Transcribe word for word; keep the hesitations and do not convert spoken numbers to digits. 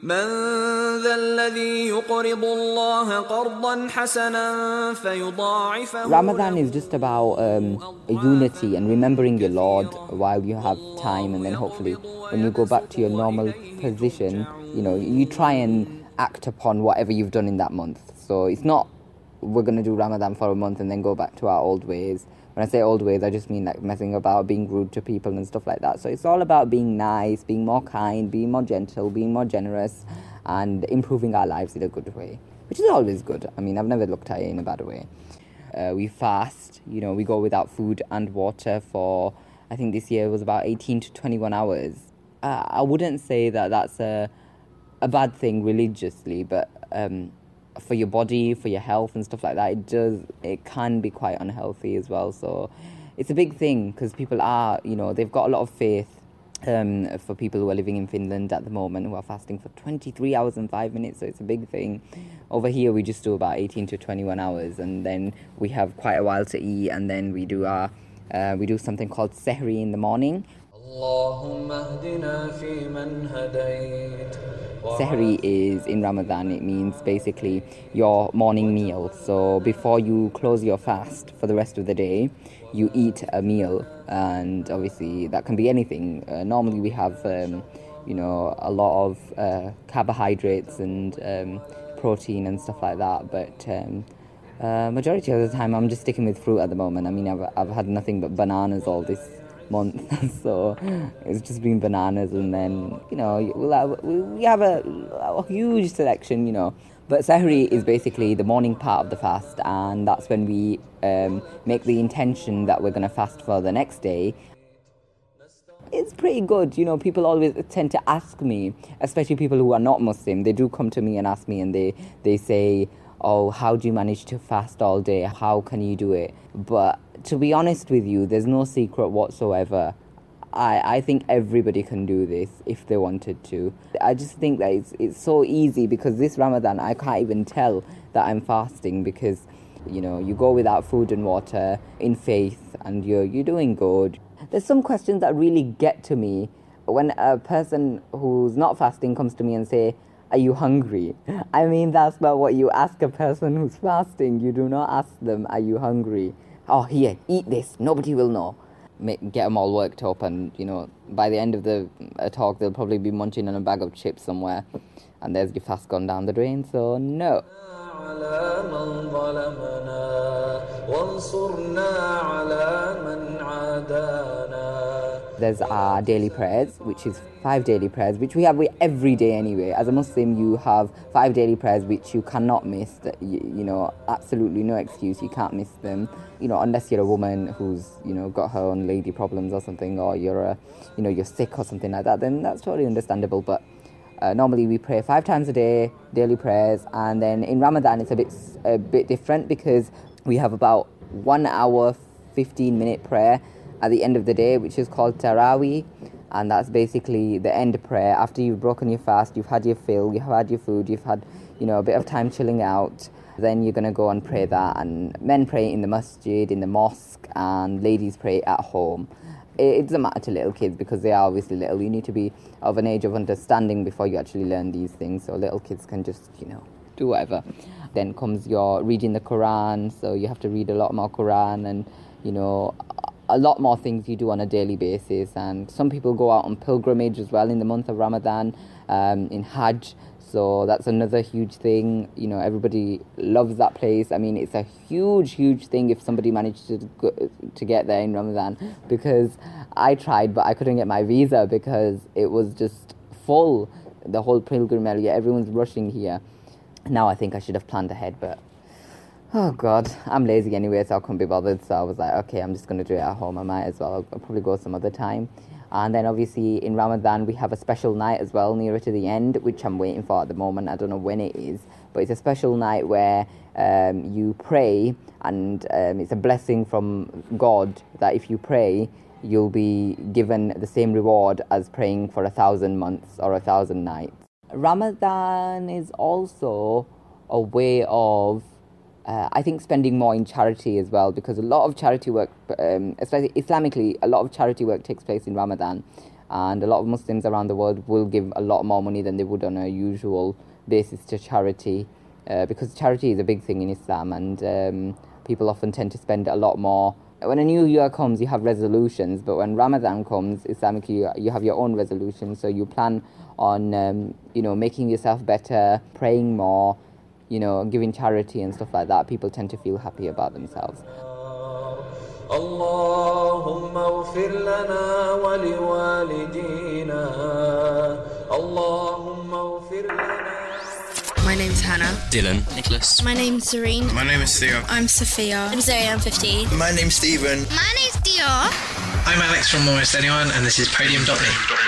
من ذا الذي يقرض الله قرضا حسنا فيضاعفه. Ramadan is just about um, unity and remembering your Lord while you have time, and then hopefully when you go back to your normal position, you know, you try and act upon whatever you've done in that month. So it's not we're going to do Ramadan for a month and then go back to our old ways. When I say old ways, I just mean like messing about, being rude to people and stuff like that. So it's all about being nice, being more kind, being more gentle, being more generous, and improving our lives in a good way, which is always good. I mean, I've never looked at it in a bad way. Uh, we fast, you know, we go without food and water for, I think this year was about eighteen to twenty-one hours. Uh, I wouldn't say that that's a, a bad thing religiously, but um, for your body, for your health and stuff like that, it does, it can be quite unhealthy as well. So it's a big thing because people are, you know, they've got a lot of faith um, for people who are living in Finland at the moment who are fasting for twenty-three hours and five minutes. So it's a big thing. Over here, we just do about eighteen to twenty-one hours, and then we have quite a while to eat, and then we do our, uh, we do something called sehri in the morning. Sehri is in Ramadan, it means basically your morning meal. So before you close your fast for the rest of the day, you eat a meal, and obviously that can be anything. Uh, normally we have, um, you know, a lot of uh, carbohydrates and um, protein and stuff like that, but um, uh, majority of the time I'm just sticking with fruit at the moment. I mean, I've, I've had nothing but bananas all this month, so it's just been bananas, and then, you know, we'll have, we have a, a huge selection, you know. But Sahri is basically the morning part of the fast, and that's when we um, make the intention that we're going to fast for the next day. It's pretty good, you know. People always tend to ask me, especially people who are not Muslim, they do come to me and ask me, and they, they say, oh, how do you manage to fast all day? How can you do it? But to be honest with you, there's no secret whatsoever. I, I think everybody can do this if they wanted to. I just think that it's, it's so easy, because this Ramadan, I can't even tell that I'm fasting, because, you know, you go without food and water in faith, and you're, you're doing good. There's some questions that really get to me when a person who's not fasting comes to me and say, are you hungry? I mean, that's not what you ask a person who's fasting. You do not ask them, are you hungry? Oh, here, eat this. Nobody will know. Make, get them all worked up, and, you know, by the end of the uh, talk, they'll probably be munching on a bag of chips somewhere, and there's your fast gone down the drain, so no. There's our daily prayers, which is five daily prayers, which we have every day anyway. As a Muslim, you have five daily prayers which you cannot miss. That you, you know, absolutely no excuse, you can't miss them. You know, unless you're a woman who's, you know, got her own lady problems or something, or you're a, you know, you're sick or something like that, then that's totally understandable. But uh, normally we pray five times a day, daily prayers, and then in Ramadan it's a bit a bit different, because we have about one hour, fifteen minute prayer at the end of the day, which is called Taraweeh, and that's basically the end prayer. After you've broken your fast, you've had your fill, you've had your food, you've had, you know, a bit of time chilling out, then you're going to go and pray that. And men pray in the masjid, in the mosque, and ladies pray at home. It doesn't matter to little kids, because they are obviously little. You need to be of an age of understanding before you actually learn these things, so little kids can just, you know, do whatever. Then comes your reading the Quran, so you have to read a lot more Quran, and, you know, a lot more things you do on a daily basis. And some people go out on pilgrimage as well in the month of Ramadan, um, in Hajj, so that's another huge thing. You know, everybody loves that place. I mean, it's a huge, huge thing if somebody managed to go, to get there in Ramadan, because I tried, but I couldn't get my visa because it was just full, the whole pilgrim area. Everyone's rushing here. Now I think I should have planned ahead, but oh God, I'm lazy anyway, so I couldn't be bothered. So I was like, okay, I'm just going to do it at home. I might as well. I'll, I'll probably go some other time. And then obviously in Ramadan we have a special night as well nearer to the end, which I'm waiting for at the moment. I don't know when it is, but it's a special night where um, you pray, and um, it's a blessing from God that if you pray, you'll be given the same reward as praying for a thousand months or a thousand nights. Ramadan is also a way of Uh, I think spending more in charity as well, because a lot of charity work, um, especially Islamically, a lot of charity work takes place in Ramadan. and a lot of Muslims around the world will give a lot more money than they would on a usual basis to charity, uh, because charity is a big thing in Islam, and um, people often tend to spend a lot more. When a new year comes, you have resolutions, but when Ramadan comes, Islamically, you, you have your own resolutions, so you plan on, um, you know, making yourself better, praying more, you know, giving charity and stuff like that. People tend to feel happy about themselves. اللهم اغفر لنا ولوالدينا اللهم اغفر لنا. My name's Hannah. Dylan. Nicholas. My name's Zareen. My name is Theo. I'm Sophia. I'm Zoe, I'm fifteen. My name's Stephen. My name's Dior. I'm Alex from Almost Anyone, and this is Podium dot me.